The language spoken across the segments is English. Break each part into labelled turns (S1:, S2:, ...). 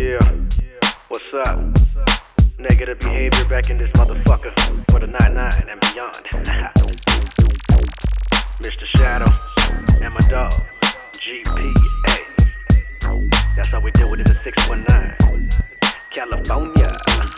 S1: Yeah, what's up? Negative behavior back in this motherfucker for the 99 and beyond. Mr. Shadow and my dog, GPA. That's how we do it in the 619, California.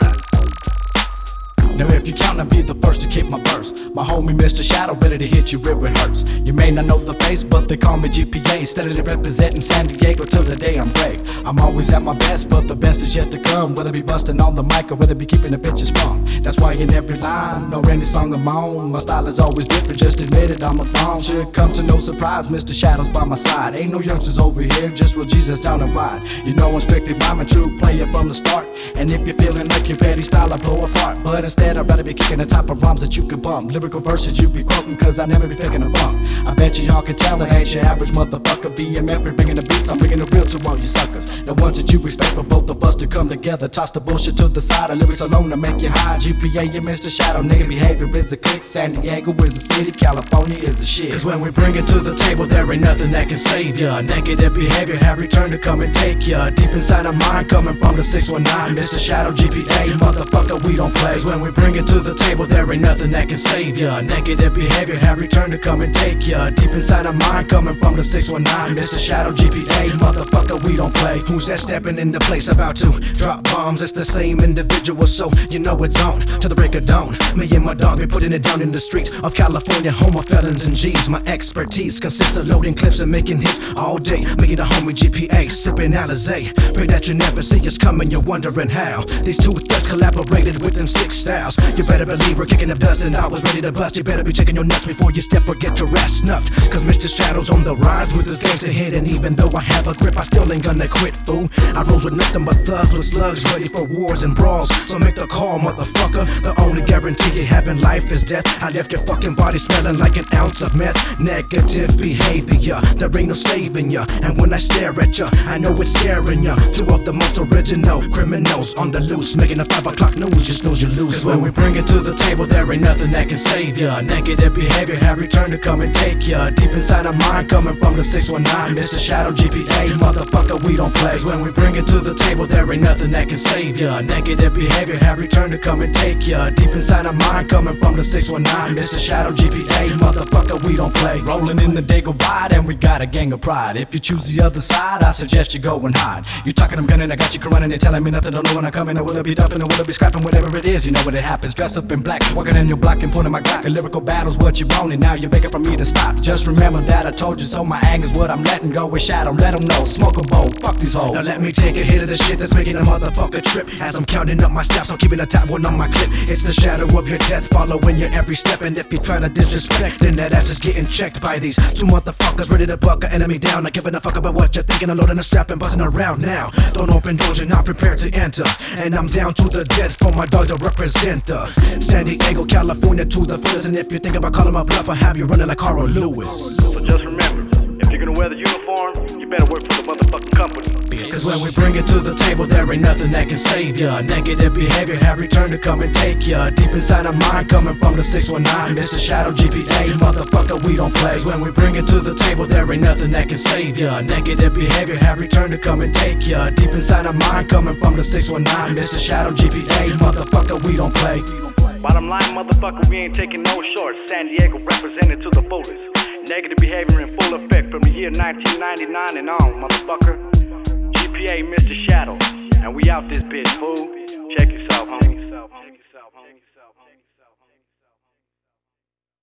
S2: Now if you count, I'll be the first to kick my verse. My homie Mr. Shadow, ready to hit you where it hurts. You may not know the face, but they call me GPA. Steadily representing San Diego till the day I'm great. I'm always at my best, but the best is yet to come. Whether be busting on the mic or whether be keeping the bitches sprung. That's why in every line or any song I'm on, my style is always different, just admit it, I'm a bomb. Should come to no surprise, Mr. Shadow's by my side. Ain't no youngsters over here, just real Jesus down the ride. You know I'm strictly rhyming, true player from the start. And if you're feeling like your petty style, I blow apart. But instead I'd rather be kicking the top of rhymes that you can bump. Lyrical verses you be quoting, cause I never be faking a bump. I bet y'all can tell it ain't your average motherfucker. BMF bringing the beats, I'm bringing the real to all you suckers. The ones that you expect for both of us to come together. Toss the bullshit to the side, the lyrics alone to make you high. GPA and Mr. Shadow, nigga behavior is a click. San Diego is a city, California is a shit. Cause when we bring it to the table, there ain't nothing that can save ya. Negative behavior have returned to come and take ya. Deep inside of mine, coming from the 619, Mr. Shadow, GPA, motherfucker, we don't play. Cause when we bring it to the table, there ain't nothing that can save ya. Negative behavior have returned to come and take ya. Deep inside of mine, coming from the 619, Mr. Shadow, GPA, motherfucker, we don't play. Who's that stepping in the place about to drop bombs? It's the same individual, so you know it's on to the break of dawn. Me and my dog be putting it down in the streets of California, home of felons and G's. My expertise consists of loading clips and making hits all day. Me and the homie GPA, sipping Alizé. Pray that you never see us coming, you're wondering how these two thugs collaborated with them 6 styles. You better believe we're kicking up dust and I was ready to bust. You better be checking your nuts before you step or get your ass snuffed. Cause Mr. Shadow's on the rise with his gangsta hit. And even though I have a grip, I still ain't gonna quit, fool. I rose with nothing but thugs with slugs, ready for wars and brawls. So make the call, motherfucker. The only guarantee you have in life is death. I left your fucking body smelling like an ounce of meth. Negative behavior, there ain't no saving ya. And when I stare at ya, I know it's scaring ya. Two of the most original criminals on the loose, making a 5 o'clock news, just knows you lose. Cause when we bring it to the table, there ain't nothing that can save ya. Negative behavior have returned to come and take ya. Deep inside of mine, coming from the 619, Mr. Shadow, GPA, motherfucker, we don't play. Cause when we bring it to the table, there ain't nothing that can save ya. Negative behavior have returned to come and take ya. Deep inside of mine, coming from the 619, Mr. Shadow, GPA, motherfucker, we don't play. Rolling in the Dago wide and we got a gang of pride. If you choose the other side, I suggest you go and hide. You talking, I'm gunning, I got you running, you're telling me nothing, don't know when I come in. I will be dumping, or will I be scrapping, whatever it is, you know what it happens. Dressed up in black, walking in your block and pulling my Glock. A lyrical battle's what you want, and now you're begging for me to stop. Just remember that I told you so, my anger's what I'm letting go. With Shadow, let them know, smoke a bowl, fuck these hoes. Now let me take a hit of the shit that's making a motherfucker trip. As I'm counting up my steps, I'm keeping a top one on my clip. It's the shadow of your death following your every step. And if you try to disrespect, then that ass is getting checked by these two motherfuckers ready to buck an enemy down. Not giving a fuck about what you're thinking, I'm loading a strap and buzzing around now. Don't open doors, you're not prepared to enter. And I'm down to the death for my dogs that represent San Diego, California to the fullest. And if you think about calling my bluff, I'll have you running like Carl Lewis.
S1: So just remember, if you're gonna wear the uniform, you better work for the motherfucking company.
S2: Cause when we bring it to the table, there ain't nothing that can save ya. Negative behavior have returned to come and take ya. Deep inside of mine, coming from the 619, Mr. Shadow, GPA, motherfucker, we don't play. Cause when we bring it to the table, there ain't nothing that can save ya. Negative behavior have returned to come and take ya. Deep inside of mine, coming from the 619, Mr. Shadow, GPA, motherfucker, we don't play.
S1: Bottom line, motherfucker, we ain't taking no shorts. San Diego represented to the fullest. Negative behavior in full effect from the year 1999 and on, motherfucker. GPA, Mr. Shadow, and we out this bitch, fool. Check yourself, homie.